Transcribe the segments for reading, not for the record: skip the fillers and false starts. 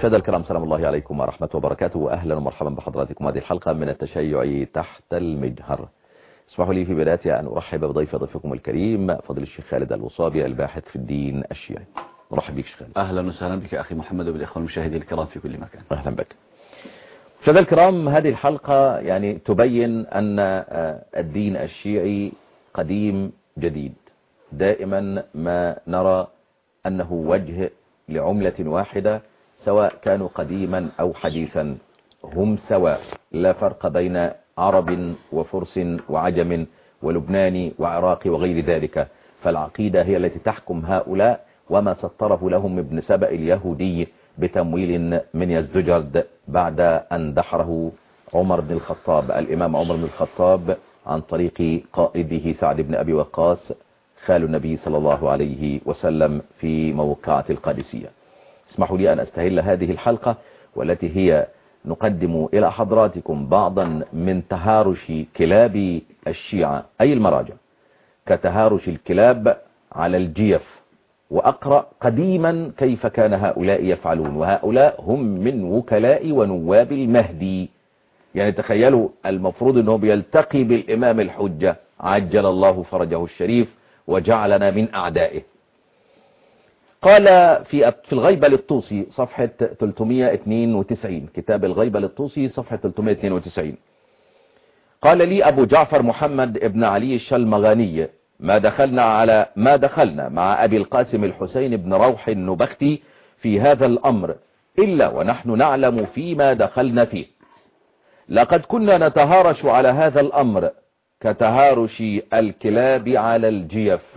مشاهدينا الكرام، سلام الله عليكم ورحمة وبركاته، وأهلا ومرحبا بحضراتكم هذه الحلقة من التشيع تحت المجهر. اسمحوا لي في بدايتها أن أرحب بضيفكم الكريم فضيلة الشيخ خالد الوصابي الباحث في الدين الشيعي. مرحبا بك شيخ خالد. أهلا وسهلا بك أخي محمد وبالإخوة المشاهدين الكرام في كل مكان. أهلا بك. مشاهدينا الكرام، هذه الحلقة يعني تبين أن الدين الشيعي قديم جديد. دائما ما نرى أنه وجه لعملة واحدة، سواء كانوا قديما أو حديثا هم سواء، لا فرق بين عرب وفرس وعجم ولبناني وعراقي وغير ذلك، فالعقيدة هي التي تحكم هؤلاء، وما سطره لهم ابن سبأ اليهودي بتمويل من يزدجرد بعد أن دحره عمر بن الخطاب، الإمام عمر بن الخطاب، عن طريق قائده سعد بن أبي وقاص خال النبي صلى الله عليه وسلم في موقعة القادسية. اسمحوا لي أن أستهل هذه الحلقة، والتي هي نقدم إلى حضراتكم بعضا من تهارش كلاب الشيعة أي المراجع، كتهارش الكلاب على الجيف، وأقرأ قديما كيف كان هؤلاء يفعلون، وهؤلاء هم من وكلاء ونواب المهدي. يعني تخيلوا، المفروض أنه بيلتقي بالإمام الحجة عجل الله فرجه الشريف وجعلنا من أعدائه. قال في الغيبة للطوسي صفحة 392، كتاب الغيبة للطوسي صفحة 392، قال لي أبو جعفر محمد ابن علي الشلمغاني: ما دخلنا مع أبي القاسم الحسين بن روح النبختي في هذا الأمر إلا ونحن نعلم فيما دخلنا فيه. لقد كنا نتهارش على هذا الأمر كتهارش الكلاب على الجيف.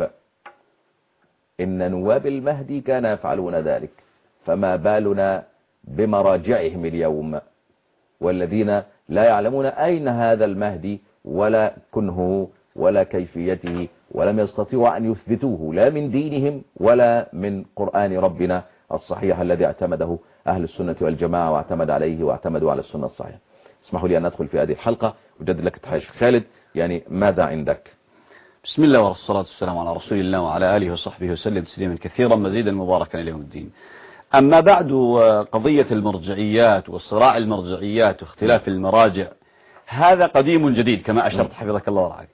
إن نواب المهدي كانوا يفعلون ذلك، فما بالنا بمراجعهم اليوم، والذين لا يعلمون أين هذا المهدي ولا كنه ولا كيفيته، ولم يستطيعوا أن يثبتوه لا من دينهم ولا من قرآن ربنا الصحيح الذي اعتمده أهل السنة والجماعة، واعتمد عليه واعتمدوا على السنة الصحيحة. اسمحوا لي أن ندخل في هذه الحلقة. أجدد لك التحية شيخ خالد، يعني ماذا عندك؟ بسم الله والصلاة والسلام على رسول الله وعلى آله وصحبه وسلم تسليما كثيرا مزيدا مباركا إلى يوم الدين. أما بعد، قضية المرجعيات وصراع المرجعيات واختلاف المراجع هذا قديم جديد كما أشرت حفظك الله ورعاك.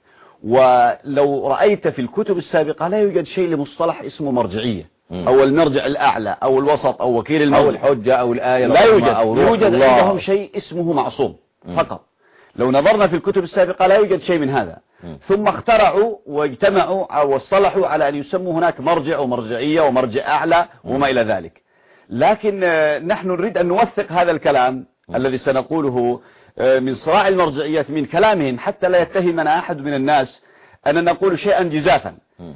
ولو رأيت في الكتب السابقة لا يوجد شيء لمصطلح اسمه مرجعية أو المرجع الأعلى أو الوسط أو وكيل المولى أو الحجة أو الآية، لا يوجد. أو يوجد عندهم شيء اسمه معصوم فقط. لو نظرنا في الكتب السابقة لا يوجد شيء من هذا. ثم اخترعوا واجتمعوا واصطلحوا على أن يسموا هناك مرجع ومرجعية ومرجع أعلى وما إلى ذلك. لكن نحن نريد أن نوثق هذا الكلام الذي سنقوله من صراع المرجعيات من كلامهم، حتى لا يتهمنا أحد من الناس أن نقول شيئا جزافا.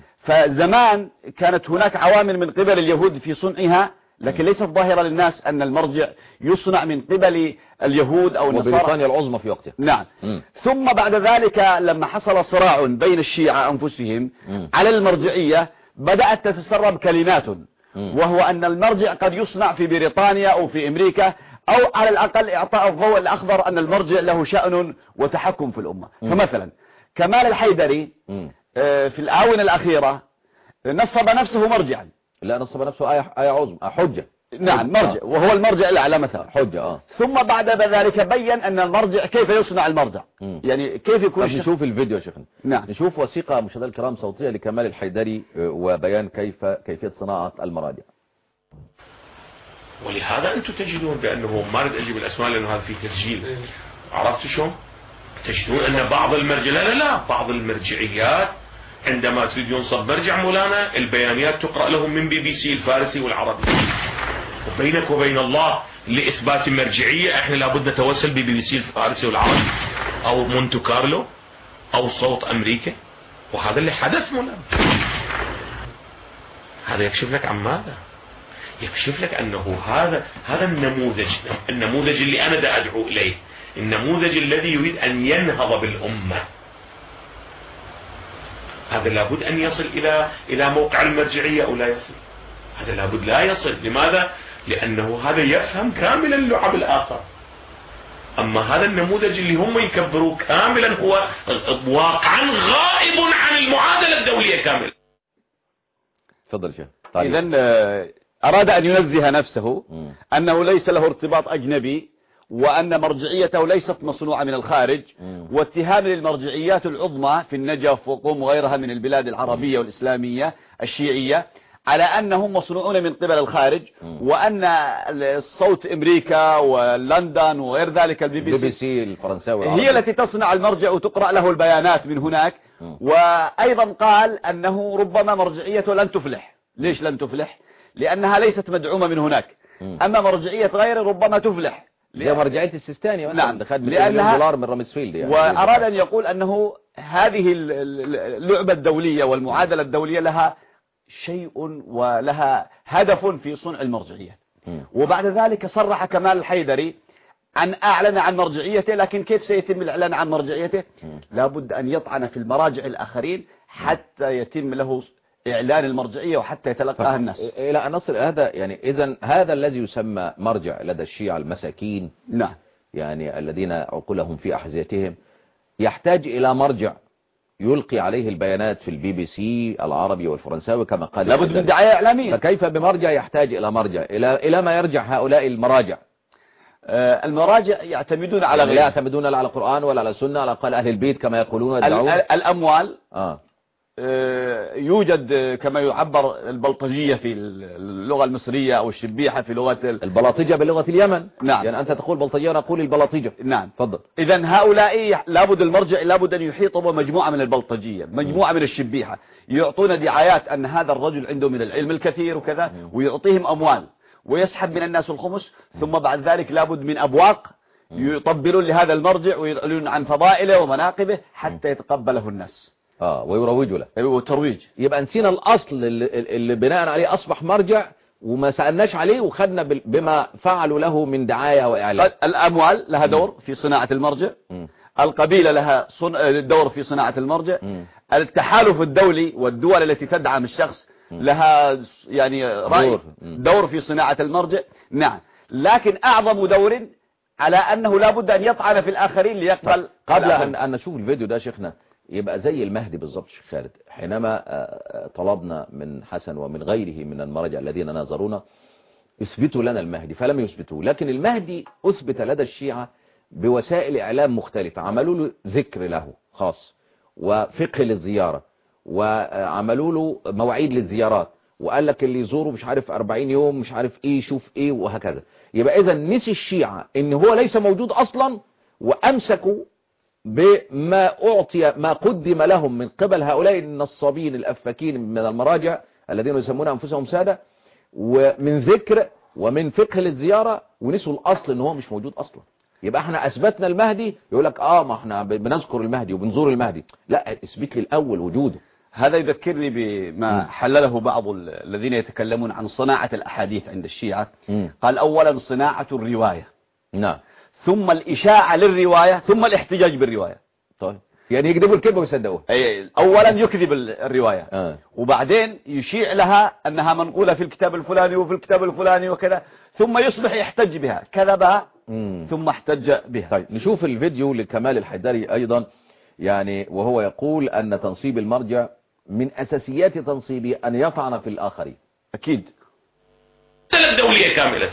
فزمان كانت هناك عوامل من قبل اليهود في صنعها، لكن ليست ظاهرة للناس أن المرجع يصنع من قبل اليهود أو النصارى، وبريطانيا العظمى في وقتها. نعم. ثم بعد ذلك لما حصل صراع بين الشيعة أنفسهم على المرجعية بدأت تتسرب كلمات، وهو أن المرجع قد يصنع في بريطانيا أو في أمريكا، أو على الأقل إعطاء الضوء الأخضر أن المرجع له شأن وتحكم في الأمة. فمثلا كمال الحيدري في الآونة الأخيرة نصب نفسه مرجعا. لا، نصب نفسه آية عظمى، حجة. نعم، مرجع، وهو المرجع الأعلى مثلا، حجة. ثم بعد ذلك بين أن المرجع كيف يصنع المرجع، يعني كيف يكون. نشوف الفيديو يا شيخنا. نعم. نشوف وثيقة مشاهدينا الكرام صوتية لكمال الحيدري وبيان كيفية صناعة المراجع. ولهذا أنتم تجدون بأنه ما أريد أجيب الأسماء لأنه هذا فيه تسجيل. عرفتوا شلون؟ تجدون أن بعض لا بعض المرجعيات عندما تريد ينصب مرجع مولانا البيانيات تقرأ لهم من BBC الفارسي والعربي. وبينك وبين الله لإثبات المرجعية احنا لابد نتوسل BBC الفارسي والعربي أو مونتو كارلو أو صوت أمريكا، وهذا اللي حدث مولانا. هذا يكشف لك عن ماذا؟ يكشف لك أنه هذا النموذج اللي أنا دا أدعو إليه، النموذج الذي يريد أن ينهض بالأمة. هذا لابد أن يصل إلى موقع المرجعية أو لا يصل. هذا لابد لا يصل. لماذا؟ لأنه هذا يفهم كاملا اللعب الآخر. أما هذا النموذج اللي هم يكبروه كاملا هو واقعا غائب عن المعادلة الدولية كاملا. تفضل شيخ. إذن أراد أن ينزه نفسه أنه ليس له ارتباط أجنبي، وأن مرجعيته ليست مصنوعة من الخارج، واتهام للمرجعيات العظمى في النجف وقوم وغيرها من البلاد العربية والإسلامية الشيعية على أنهم مصنوعون من قبل الخارج، وأن الصوت أمريكا ولندن وغير ذلك البي بي سي الفرنساوي هي التي تصنع المرجع وتقرأ له البيانات من هناك. وأيضا قال أنه ربما مرجعيته لن تفلح. ليش لن تفلح؟ لأنها ليست مدعومة من هناك، أما مرجعية غيره ربما تفلح. زي مرجعية السيستاني نعم، دخل $1,000,000 من رامسفيلد يعني. وأراد أن يقول أنه هذه اللعبة الدولية والمعادلة الدولية لها شيء ولها هدف في صنع المرجعية. وبعد ذلك صرح كمال الحيدري أن أعلن عن مرجعيته، لكن كيف سيتم الإعلان عن مرجعيته؟ لابد أن يطعن في المراجع الآخرين حتى يتم له إعلان المرجعية وحتى يتلقاها الناس. إلى أن نصل هذا يعني إذن هذا الذي يسمى مرجع لدى الشيعة المساكين، نعم، يعني الذين عقولهم في أحذيتهم، يحتاج إلى مرجع يلقي عليه البيانات في البي بي سي العربي والفرنساوي كما قال. لابد من دعاية إعلامية. فكيف بمرجع يحتاج إلى مرجع؟ إلى ما يرجع هؤلاء المراجع؟ المراجع يعتمدون على لا يعتمدون لا على القرآن ولا على السنة، على قول أهل البيت كما يقولون ويدعون. الأموال يوجد كما يعبر البلطجية في اللغة المصرية أو الشبيحة في لغة البلاطجة بلغة اليمن. نعم، يعني أنت تقول بلطجية أنا أقول البلاطجة. نعم، تفضل. إذن هؤلاء لابد المرجع لابد أن يحيط بمجموعة من البلطجية، مجموعة من الشبيحة، يعطون دعايات أن هذا الرجل عنده من العلم الكثير وكذا، ويعطيهم أموال ويسحب من الناس الخمس، ثم بعد ذلك لابد من أبواق يطبلون لهذا المرجع ويعلنون عن فضائله ومناقبه حتى يتقبله الناس. ويروجوا له. وترويج. يبقى نسينا الأصل اللي بناء عليه أصبح مرجع، وما سألناش عليه وخدنا بما فعلوا له من دعاية وإعلان. الأموال لها دور في صناعة المرجع، القبيلة لها دور في صناعة المرجع، التحالف الدولي والدول التي تدعم الشخص لها يعني رأي دور في صناعة المرجع. نعم، لكن أعظم دور على أنه لابد أن يطعن في الآخرين ليقبل. قبل أن نشوف الفيديو ده شيخنا، يبقى زي المهدي بالضبط شيخ خالد، حينما طلبنا من حسن ومن غيره من المراجع الذين ناظرونا يثبتوا لنا المهدي فلم يثبتوه، لكن المهدي أثبت لدى الشيعة بوسائل إعلام مختلفة، عملوا له ذكر له خاص وفقه للزيارة، وعملوا له مواعيد للزيارات، وقال لك اللي يزوره مش عارف 40 يوم مش عارف ايه شوف ايه وهكذا. يبقى اذا نسي الشيعة ان هو ليس موجود اصلا، وامسكوا بما أعطي ما قدم لهم من قبل هؤلاء النصابين الأفاكين من المراجع الذين يسمون أنفسهم سادة، ومن ذكر ومن فقه للزيارة، ونسوا الأصل إن هو مش موجود أصلا. يبقى احنا أثبتنا المهدي، يقول لك ما احنا بنذكر المهدي وبنزور المهدي، لا اثبت لي الأول وجوده. هذا يذكرني بما حلله بعض الذين يتكلمون عن صناعة الأحاديث عند الشيعة. قال أولا صناعة الرواية، نعم، ثم الإشاعة للرواية، ثم الاحتجاج بالرواية. طيب يعني يكذبوا الكذبة ويصدقوها. أولا يكذب الرواية، وبعدين يشيع لها أنها منقولة في الكتاب الفلاني وفي الكتاب الفلاني وكذا، ثم يصبح يحتج بها، كذبها ثم احتج بها. طيب نشوف الفيديو لكمال الحيدري أيضا، يعني وهو يقول أن تنصيب المرجع من أساسيات تنصيبه أن يطعن في الآخرين. أكيد. الدولية كاملة.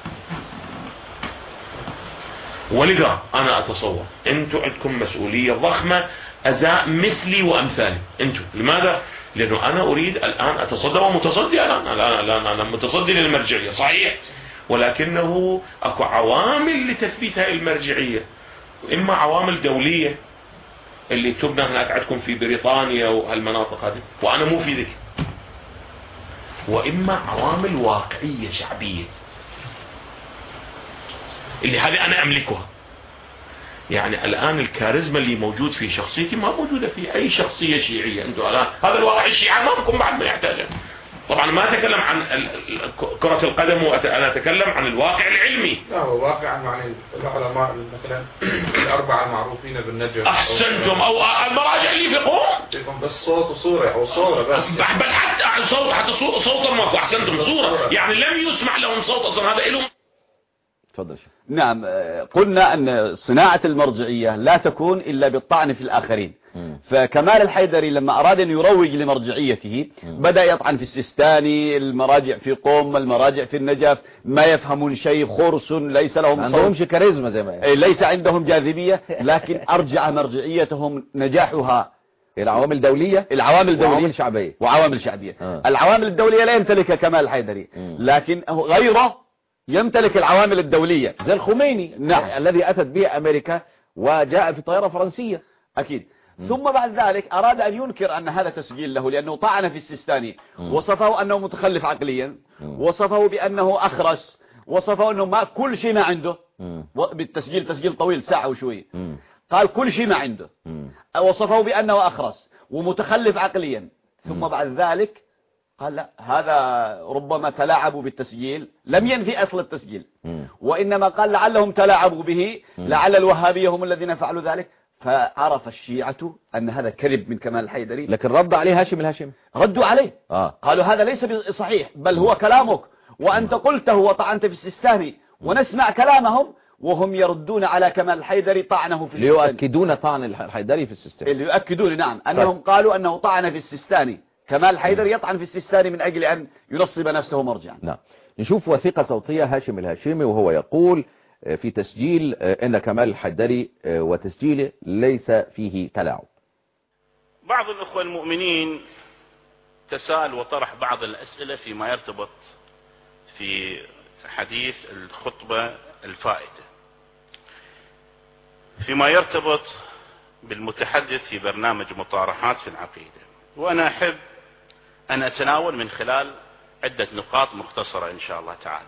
ولذا أنا أتصور أنتم عندكم مسؤولية ضخمة أزاء مثلي وأمثالي. أنتم لماذا؟ لأنه أنا أريد الآن أتصدى ومتصدي، أنا متصدي للمرجعية صحيح، ولكنه أكو عوامل لتثبيت هذه المرجعية، إما عوامل دولية اللي تبنى هناك عندكم في بريطانيا وهالمناطق هذه وأنا مو في ذلك، وإما عوامل واقعية شعبية اللي هذه أنا أملكها. يعني الآن الكاريزما اللي موجود في شخصيتي ما موجودة في أي شخصية شيعية. أنتوا الآن هذا الواقع الشيعة ما بكم بعد ما يحتاجه. طبعا ما أتكلم عن كرة القدم، وأنا أتكلم عن الواقع العلمي. لا هو واقع يعني العلماء مثلا الأربعة المعروفين بالنجف أحسنتم، أو المراجع اللي يفقهون بس صوت وصورة أو صورة بس، بل حتى صوت، حتى صوتا ماكو. أحسنتم، صورة يعني لم يسمع لهم صوت أصلا. هذا إلهم. تفضل. نعم، قلنا أن صناعة المرجعية لا تكون إلا بالطعن في الآخرين. فكمال الحيدري لما أراد أن يروج لمرجعيته بدأ يطعن في السيستاني، المراجع في قم، المراجع في النجف ما يفهمون شيء، خرس ليس لهم ما عندهمش كاريزما زي ما ليس عندهم جاذبية، لكن أرجع مرجعيتهم نجاحها العوامل الدولية، العوامل شعبية وعوامل شعبية. العوامل الدولية لا يمتلكها كمال الحيدري، لكن غيره يمتلك العوامل الدولية زي الخميني. نعم. الذي أتت به أمريكا وجاء في طائرة فرنسية أكيد. ثم بعد ذلك أراد أن ينكر أن هذا تسجيل له، لأنه طعن في السيستاني، وصفه أنه متخلف عقليا، وصفه بأنه أخرس، وصفه أنه ما كل شيء ما عنده، بالتسجيل تسجيل طويل ساعة وشوية، قال كل شيء ما عنده، وصفه بأنه أخرس ومتخلف عقليا. ثم بعد ذلك قال لا، هذا ربما تلاعبوا بالتسجيل، لم ينفي أصل التسجيل، وإنما قال لعلهم تلاعبوا به، لعل الوهابية هم الذين فعلوا ذلك. فعرف الشيعة أن هذا كذب من كمال الحيدري، لكن رد عليه هاشم الهاشمي، ردوا عليه قالوا هذا ليس صحيح، بل هو كلامك، وأنت قلته وطعنت في السيستاني، ونسمع كلامهم وهم يردون على كمال الحيدري طعنه في السيستاني، ليؤكدون طعن الحيدري في السيستاني، ليؤكدون نعم أنهم قالوا أنه طعن في السيستاني. كمال الحيدري يطعن في السيستاني من أجل أن ينصب نفسه مرجعا. نعم. نشوف وثيقة صوتية هاشم الهاشمي وهو يقول في تسجيل ان كمال الحيدري وتسجيله ليس فيه تلاعب. بعض الأخوة المؤمنين تساءل وطرح بعض الأسئلة فيما يرتبط في حديث الخطبة الفائتة، فيما يرتبط بالمتحدث في برنامج مطارحات في العقيدة، وأنا أحب أن أتناول من خلال عدة نقاط مختصرة إن شاء الله تعالى.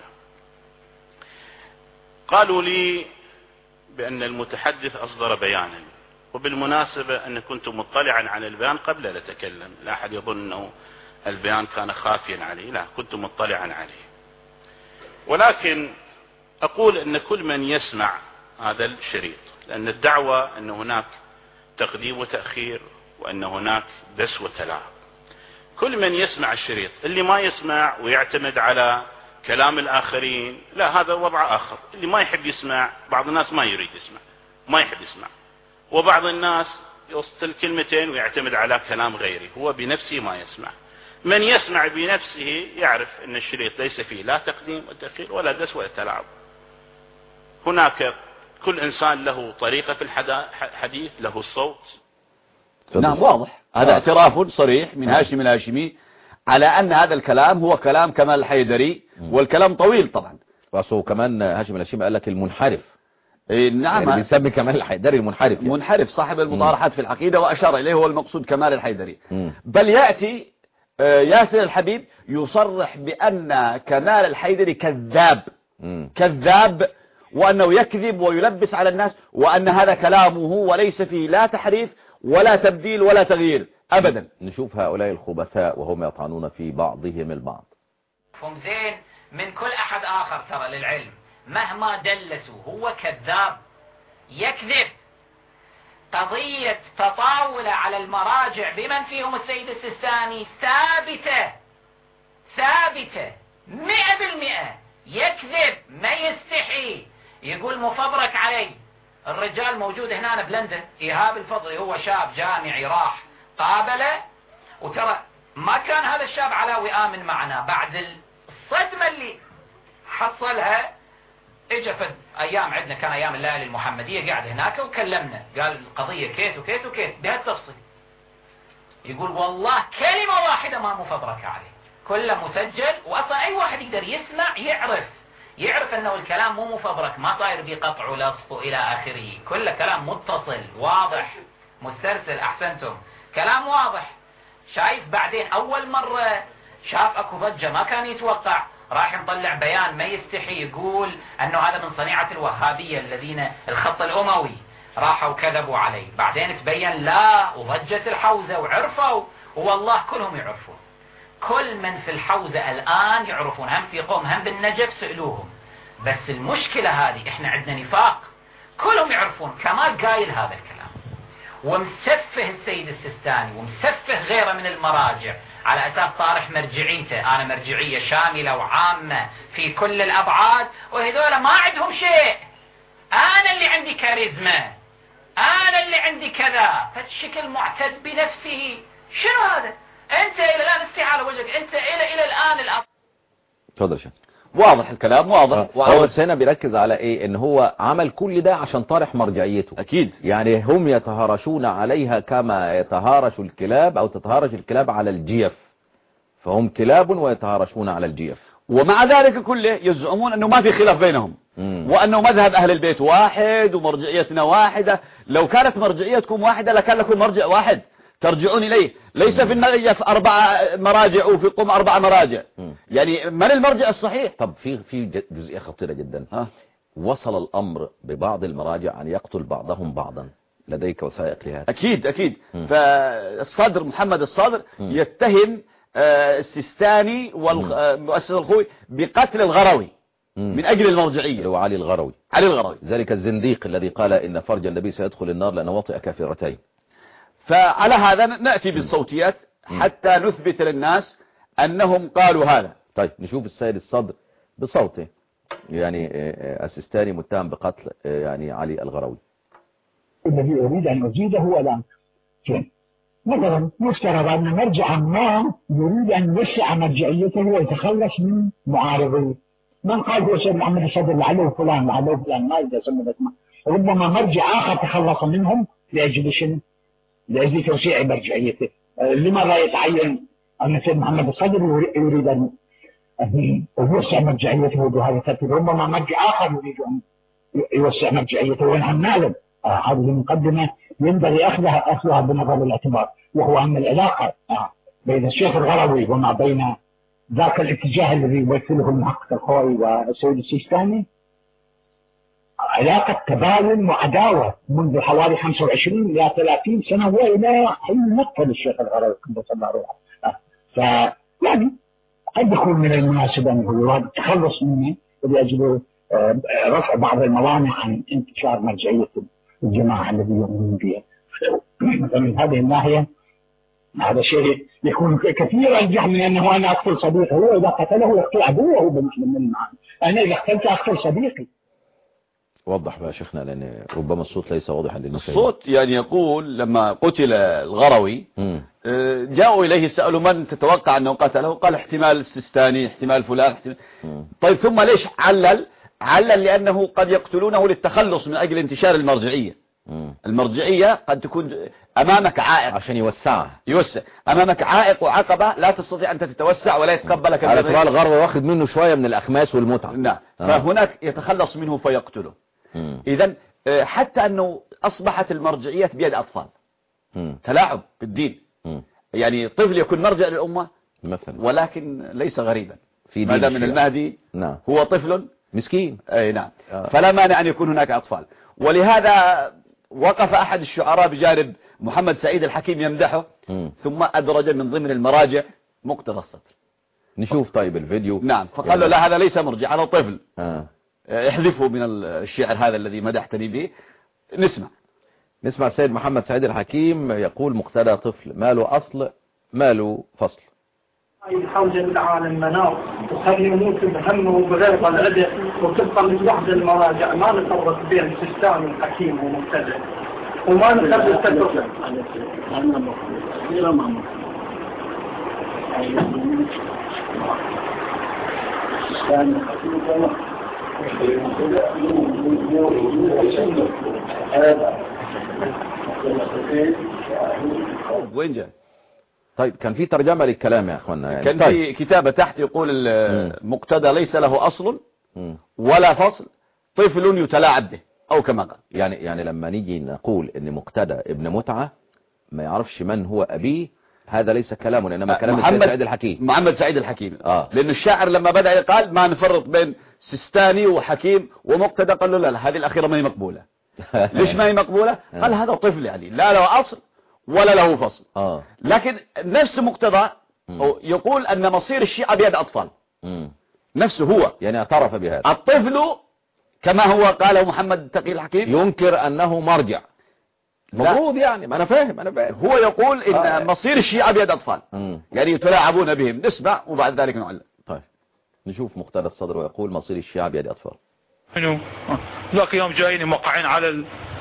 قالوا لي بأن المتحدث أصدر بيانا، وبالمناسبة أن كنت مطلعا على البيان قبل لا أتكلم، لا أحد يظن أنه البيان كان خافيا عليه، لا، كنت مطلعا عليه. ولكن أقول أن كل من يسمع هذا الشريط، لأن الدعوة أن هناك تقديم وتأخير، وأن هناك دس وتلاعب، كل من يسمع الشريط، اللي ما يسمع ويعتمد على كلام الآخرين لا، هذا وضع آخر. اللي ما يحب يسمع، بعض الناس ما يريد يسمع، ما يحب يسمع، وبعض الناس يوصل كلمتين ويعتمد على كلام غيره، هو بنفسه ما يسمع. من يسمع بنفسه يعرف أن الشريط ليس فيه لا تقديم وتأخير ولا دس ولا تلاعب. هناك كل إنسان له طريقة في الحديث، له الصوت. نعم واضح، هذا اعتراف صريح من هاشم الهاشمي على أن هذا الكلام هو كلام كمال الحيدري، والكلام طويل طبعا. وأصله كمان هاشم الهاشمي قال لك المنحرف. نعم، يعني بيسمي كمال الحيدري المنحرف، يعني منحرف صاحب المطارحات في العقيدة، وأشار إليه هو المقصود كمال الحيدري. بل يأتي ياسر الحبيب يصرح بأن كمال الحيدري كذاب، كذاب، وأنه يكذب ويلبس على الناس، وأن هذا كلامه وليس فيه لا تحريف ولا تبديل ولا تغيير أبدا. نشوف هؤلاء الخبثاء وهم يطعنون في بعضهم البعض. هم زين من كل أحد آخر ترى للعلم، مهما دلسوا هو كذاب، يكذب. قضية تطاول على المراجع بمن فيهم السيد السيستاني ثابتة 100%. يكذب، ما يستحي، يقول مفبرك علي. الرجال موجود هنا بلندن، إيهاب الفضلي، هو شاب جامعي راح قابله، وترى ما كان هذا الشاب علاوي آمن معنا. بعد الصدمة اللي حصلها اجى في ايام عندنا، كان ايام الليالي المحمدية، قاعد هناك وكلمنا، قال القضية كيت وكيت وكيت بهالتفصيل. يقول والله كلمة واحدة ما مفبركة عليه، كله مسجل، واصلا اي واحد يقدر يسمع يعرف انه الكلام مو مفبرك، ما صاير بقطع ولصق الى اخره، كله كلام متصل واضح مسترسل. احسنتم، كلام واضح. شايف بعدين اول مرة شاف اكو ضجة ما كان يتوقع، راح نطلع بيان ما يستحي يقول انه هذا من صنيعة الوهابية الذين الخط الاموي راحوا كذبوا عليه. بعدين تبين لا، وضجت الحوزة وعرفوا، والله كلهم يعرفون، كل من في الحوزة الآن يعرفون، هم في قوم هم بالنجف سألوهم. بس المشكلة هذه احنا عندنا نفاق، كلهم يعرفون. كمال قايل هذا الكلام ومسفه السيد السيستاني ومسفه غيره من المراجع على أساس طارح مرجعيته، أنا مرجعية شاملة وعامة في كل الأبعاد، وهذول ما عندهم شيء، أنا اللي عندي كاريزما. أنا اللي عندي كذا، فالشكل معتد بنفسه. شنو هذا؟ أنت إلى الآن استعالة وجهك، أنت إلى الآن تفضل شيخ. واضح الكلام، واضح. هو بس هنا بيركز على ايه؟ ان هو عمل كل ده عشان طارح مرجعيته. اكيد. يعني هم يتهارشون عليها كما يتهارش الكلاب او تتهارش الكلاب على الجيف، فهم كلاب ويتهارشون على الجيف. ومع ذلك كله يزعمون انه ما في خلاف بينهم، وانه مذهب اهل البيت واحد ومرجعيتنا واحدة. لو كانت مرجعيتكم واحدة لكان لكم مرجع واحد ترجعون إليه، ليس في النغية 4 مراجع وفي قم 4 مراجع. يعني من المرجع الصحيح؟ طب في جزئية خطيرة جدا. وصل الأمر ببعض المراجع أن يقتل بعضهم بعضا. لديك وثائق لهذا؟ أكيد أكيد. فالصدر محمد الصدر يتهم السيستاني والمؤسس الخوي بقتل الغروي من أجل المرجعية. هو علي الغروي. علي الغروي ذلك الزنديق الذي قال إن فرج النبي سيدخل النار لأنه وطئ كافرتين. فعلى هذا نأتي بالصوتيات حتى نثبت للناس أنهم قالوا هذا. طيب نشوف السيد الصدر بصوته. يعني السيستاني متهم بقتل يعني علي الغروي. الذي أريد أن أزيده هو الآن مثلا يفترض أن مرجعا ما يريد أن يوسع مرجعيته ويتخلص من معارضيه. من قال هو سيد محمد الصدر لعله فلان لعله فلان، ما إذا سمى اسمه. ربما مرجع آخر تخلص منهم لأجل شنو؟ لأجل توسيع مرجعيته. لماذا يتعين أن سيد محمد الصدر يريد أن يوسع مرجعيته بهذا الترتيب؟ ربما مرجع آخر يريد أن يوسع مرجعيته، ونحن نعلم هذه المقدمة ينبغي أخذها بنظر الاعتبار، وهو أن العلاقة بين الشيخ الغروي وما بين ذاك الاتجاه الذي يمثله المحقق الخوي والسيد السيستاني علاقة تباين وعداوة منذ حوالي 25 إلى 30 سنة، وإلى حين مقتل الشيخ الغروي قدس الله روحه. فيعني قد يكون من المناسب أنه يراد التخلص منه لأجل رفع بعض الموانع عن انتشار مرجعية الجماعة الذي يؤمنون بها. فمن هذه الناحية هذا شيء يكون كثير أرجح من أنه أنا أقتل صديقي. هو إذا قتله يقتل عدوه بمعنى من المعنى. أنا إذا قتلت أقتل صديقي. وضح بقى شيخنا، لأن ربما الصوت ليس واضحا للمشاهد. الصوت يعني يقول لما قتل الغروي جاءوا إليه سألوا من تتوقع أنه قتله؟ قال احتمال السيستاني، احتمال فلان، احتمال. طيب ثم ليش علل لأنه قد يقتلونه للتخلص من أجل انتشار المرجعية. المرجعية قد تكون أمامك عائق عشان يوسع أمامك عائق وعقبة لا تستطيع أن تتوسع ولا يتقبلك. على طول الغرب واخد منه شوية من الأخماس والمتعة. نعم. فهناك يتخلص منه فيقتله. إذن حتى أنه أصبحت المرجعية بيد أطفال. تلاعب بالدين. يعني طفل يكون مرجع للأمة مثلا، ولكن ليس غريبا في ما دام من المهدي. نعم. هو طفل مسكين. أي نعم. فلا مانع أن يكون هناك أطفال. ولهذا وقف أحد الشعراء بجانب محمد سعيد الحكيم يمدحه ثم أدرج من ضمن المراجع مقتدى الصدر. نشوف طيب الفيديو. نعم. فقال له لا هذا ليس مرجع، هذا طفل. احذفه من الشعر هذا الذي مدحتني به. نسمع السيد محمد سعيد الحكيم يقول مقتدى طفل، ماله أصل ماله فصل. حوجة العالم منار وخلي يموت بهمه بغير الأدب، وتبقى من وحدة المراجع ما نفرق بين سيستاني وحكيم ومقتدى، وما نخلي التدخل. وين جاء؟ طيب كان في ترجمة للكلام يا أخوانا يعني. كان في كتابة تحت يقول المقتدى ليس له أصل ولا فصل، طفل يتلاعب به أو كما قال. يعني لما نيجي نقول ان مقتدى ابن متعة ما يعرفش من هو أبيه، هذا ليس كلامنا إنما كلام محمد سعيد الحكيم. محمد سعيد الحكيم. لأن الشاعر لما بدأ يقال ما نفرق بين سيستاني وحكيم ومقتدى، قال له لا هذه الأخيرة ما هي مقبولة. ليش ما هي مقبولة؟ قال هذا طفل يعني لا له أصل ولا له فصل. لكن نفس مقتدى يقول أن مصير الشيعة بيد أطفال. نفسه هو يعني اعترف بهذا. الطفل كما هو قاله محمد تقي الحكيم ينكر أنه مرجع مفروض يعني. ما أنا فاهم هو يقول إن مصير الشيعة بيد أطفال يعني يتلاعبون بهم. نسمع وبعد ذلك نعلم. طيب نشوف مقتدى الصدر ويقول مصير الشيعة بيد أطفال. ذاك يوم جايين موقعين على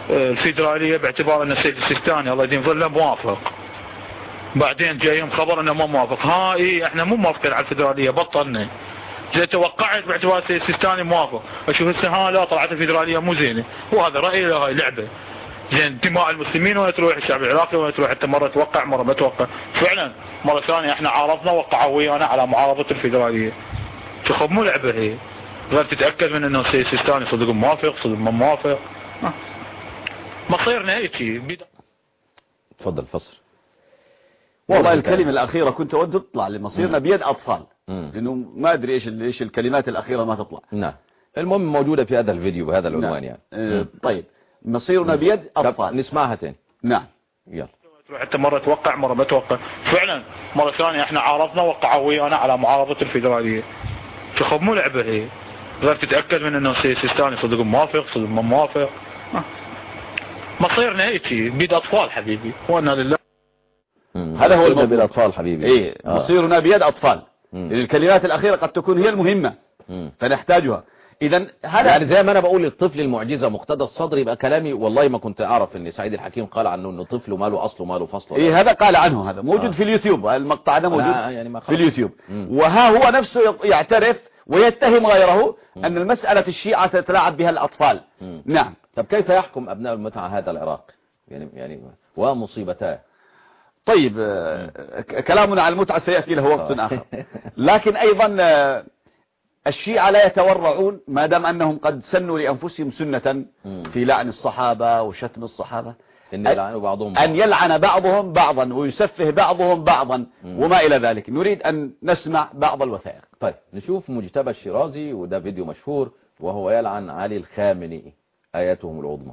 الفيدرالية باعتبار أن السيد السيستاني الله يديم ظله موافق. بعدين جايهم خبر أنه ما موافق. إيه احنا مو موافقين على الفيدرالية بطلنا. زي توقعت باعتبار السيد السيستاني موافق. أشوف هسه لا طلعت الفيدرالية مو زينة. وهذا رأيي هاي لعبة. زين دماء المسلمين وين تروح الشعب العراقي وين تروح حتى مرة توقع مرة ما توقع. فعلا مرة ثانية احنا عارضنا وقعوا ويانا على معارضة الفيدرالية. شوف مو لعبة هي. غير تتأكد من انه السيد السيستاني صدق موافق صدق ما موافق. مصيرنا هيك. تفضل فصل. والله الكلمة الأخيرة كنت أود تطلع لمصيرنا بيد أطفال. لأنه ما أدري إيش الكلمات الأخيرة ما تطلع. نعم. المهم موجودة في هذا الفيديو بهذا العنوان يعني. طيب مصيرنا بيد أطفال. نسمعها تاني. نعم. يلا. حتى مرة توقع مرة ما توقع. فعلا مرة ثانية احنا عارضنا وقعوا ويانا على معارضة الفيدرالية. شوف مو لعبة هي. غير تتأكد من انه السيد السيستاني صدق موافق صدق ما موافق. مصيرنا هيك بيد أطفال حبيبي. وانا لله. هذا هو بيد الأطفال حبيبي. إيه مصيرنا بيد أطفال. الكلمات الأخيرة قد تكون هي المهمة. فنحتاجها. إذا هذا يعني زي ما أنا بقول للطفل المعجزة مقتدى الصدر يبقى كلامي والله ما كنت أعرف إن سعيد الحكيم قال عنه إنه طفل وماله أصله وماله فصله. إيه هذا قال عنه. هذا موجود في اليوتيوب. المقطع هذا موجود يعني في اليوتيوب. وها هو نفسه يعترف ويتهم غيره أن المسألة الشيعة تتلاعب بها الأطفال. نعم. طب كيف يحكم أبناء المتعة هذا العراق يعني ومصيبتاه؟ طيب كلامنا عن المتعة سيأتي له وقت آخر. لكن أيضا الشيعة لا يتورعون ما دام أنهم قد سنوا لأنفسهم سنة في لعن الصحابة وشتم الصحابة أن يلعن بعضهم أن يلعن بعضهم بعضا ويسفه بعضهم بعضا وما إلى ذلك. نريد أن نسمع بعض الوثائق. طيب نشوف مجتبى الشيرازي وده فيديو مشهور وهو يلعن علي الخامنئي آياتهم العظمى.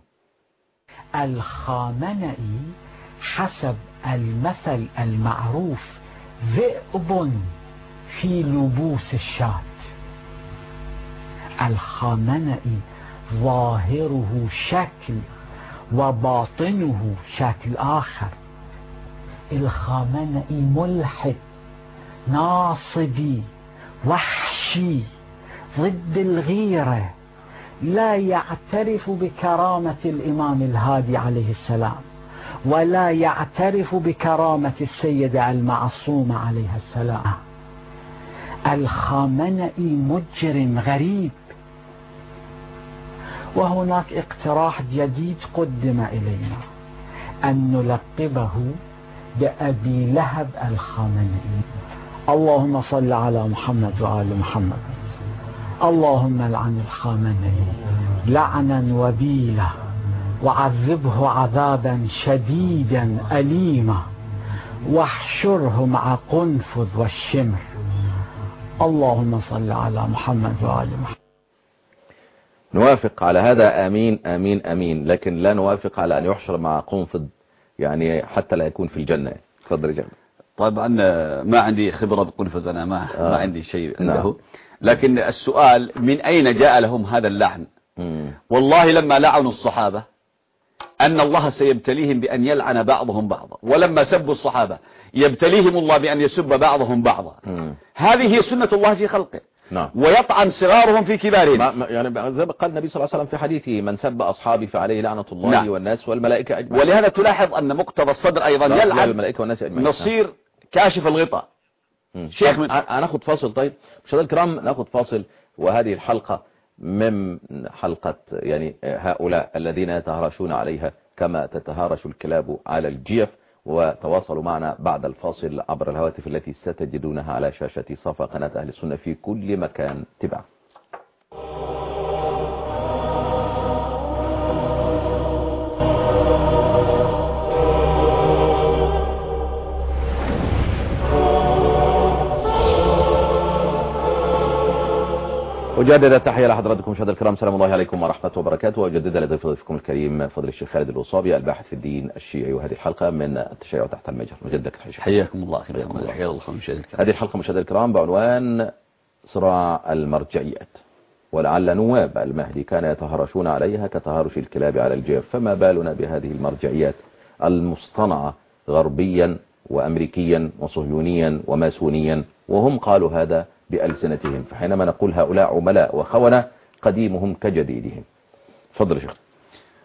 الخامنئي حسب المثل المعروف ذئب في لبوس الشاة. الخامنئي ظاهره شكل وباطنه شكل آخر. الخامنئي ملحد ناصبي وحشي ضد الغيرة، لا يعترف بكرامة الإمام الهادي عليه السلام ولا يعترف بكرامة السيدة المعصومة عليها السلام. الخامنئي مجرم غريب. وهناك اقتراح جديد قدم إلينا أن نلقبه بأبي لهب الخامنئي. اللهم صل على محمد وآل محمد. اللهم لعن الخامنئي لعنا وبيلا وعذبه عذابا شديدا أليما واحشره مع قنفذ والشمر. اللهم صل على محمد وآل محمد. نوافق على هذا آمين آمين آمين، لكن لا نوافق على أن يحشر مع قنفذ يعني حتى لا يكون في الجنة. تفضل يا جماعة. طبعا ما عندي خبرة بقنفذ، أنا ما عندي شيء عنده. لكن السؤال من أين جاء لهم هذا اللعن؟ والله لما لعنوا الصحابة أن الله سيبتليهم بأن يلعن بعضهم بعضا، ولما سبوا الصحابة يبتليهم الله بأن يسب بعضهم بعضا. هذه هي سنة الله في خلقه. نعم. ويطعن صغارهم في كبارهم. يعني زي ما قال النبي صلى الله عليه وسلم في حديثه: من سب أصحابي فعليه لعنة الله. نعم. والناس والملائكة أجمعين. ولهذا تلاحظ أن مقتضى الصدر أيضا يلعن الملائكة والناس أجمعين. نصير كاشف الغطاء. شيخ هناخد فاصل. طيب مشاهدينا الكرام ناخد فاصل، وهذه الحلقة من حلقة يعني هؤلاء الذين يتهرشون عليها كما تتهارش الكلاب على الجيف. وتواصلوا معنا بعد الفاصل عبر الهواتف التي ستجدونها على شاشة صفا قناة أهل السنة في كل مكان. تبع أجدد التحية لحضراتكم مشاهدينا الكرام، سلام الله عليكم ورحمة وبركاته. وأجدد لضيفكم الكريم فضل الشيخ خالد الوصابي الباحث في الدين الشيعي، وهذه الحلقة من التشيع تحت المجهر. مجدد حياكم الله. هذه الحلقة مشاهدينا الكرام بعنوان صراع المرجعيات، ولعل نواب المهدي كان يتهرشون عليها كتهرش الكلاب على الجيف، فما بالنا بهذه المرجعيات المصطنعة غربيا وأمريكيا وصهيونيا وماسونيا، وهم قالوا هذا بألسنتهم. فحينما نقول هؤلاء عملاء وخونة قديمهم كجديدهم. تفضل يا شيخ.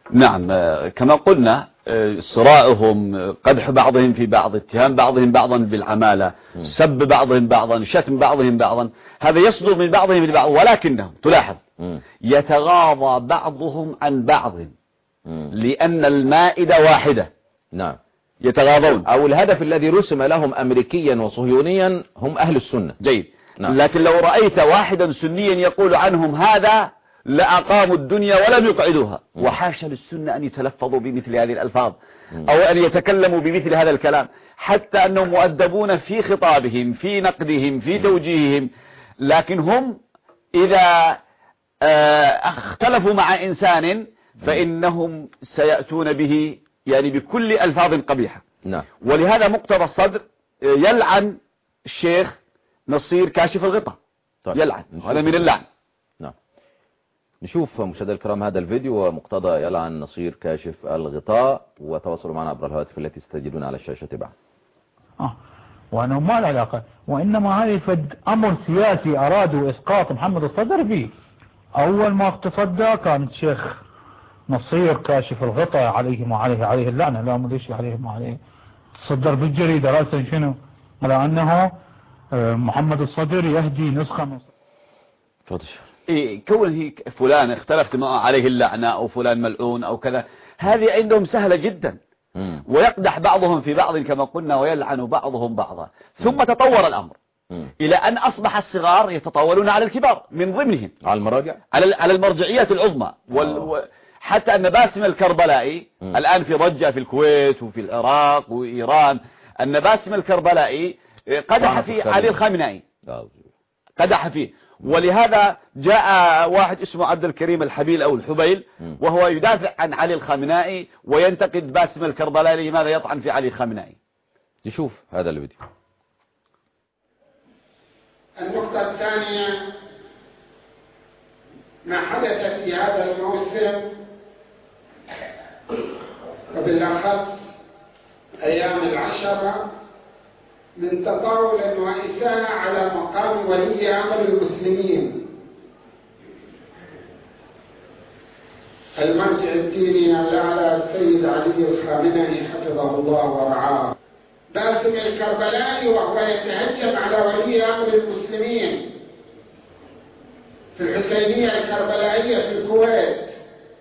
نعم، كما قلنا صراعهم، قدح بعضهم في بعض، اتهام بعضهم بعضا بالعمالة، سب بعضهم بعضا، شتم بعضهم بعضا، هذا يصدر من بعضهم البعض، ولكنهم تلاحظ يتغاضى بعضهم عن بعض لأن المائدة واحدة. نعم، يتغاضون، أو الهدف الذي رسم لهم أمريكيا وصهيونيا هم أهل السنة. جيد. نعم. لكن لو رأيت واحدا سنيا يقول عنهم هذا لأقاموا الدنيا ولم يقعدوها، وحاشا للسنة أن يتلفظوا بمثل هذه الألفاظ أو أن يتكلموا بمثل هذا الكلام، حتى أنهم مؤدبون في خطابهم، في نقدهم، في توجيههم. لكن هم إذا اختلفوا مع إنسان فإنهم سيأتون به يعني بكل ألفاظ قبيحة. نعم. ولهذا مقتضى الصدر يلعن الشيخ نصير كاشف الغطاء. طيب. يلعن، هذا من اللعن. نعم. نشوف مشاهدينا الكرام هذا الفيديو ومقتضى يلعن نصير كاشف الغطاء، وتواصلوا معنا عبر الهواتف التي ستجدون على الشاشة بعد. وأنه ما له علاقة، وإنما هذه فد أمر سياسي أرادوا إسقاط محمد الصدر فيه. أول ما اقتصد كان الشيخ نصير كاشف الغطاء عليه اللعنة، لا مدري عليهم وعليه، تصدر بالجريدة رأسا شنو على أنه محمد الصدر يهدي نسخة من كونه فلان اختلفت معه عليه اللعنة أو فلان ملعون أو كذا، هذه عندهم سهلة جدا. ويقدح بعضهم في بعض كما قلنا ويلعن بعضهم بعضا. ثم تطور الأمر إلى أن أصبح الصغار يتطاولون على الكبار من ضمنهم، على المراجع، على المرجعيات العظمى. حتى أن باسم الكربلائي الآن في ضجة في الكويت وفي العراق وإيران، أن باسم الكربلائي قدح في علي الخامنائي، قدح فيه. ولهذا جاء واحد اسمه عبد الكريم الحبيل أو الحبيل وهو يدافع عن علي الخامنائي وينتقد باسم الكربلائي لماذا يطعن في علي الخامنائي. نشوف هذا الفيديو. النقطة الثانية، ما حدث في هذا الموسم وبالأخص أيام العشرة من تطاول وإساءة على مقام ولي أمر المسلمين المرجع الديني الأعلى السيد علي الخامنائي حفظه الله ورعاه. باسم الكربلائي وهو يتهجم على ولي أمر المسلمين في الحسينية الكربلائية في الكويت،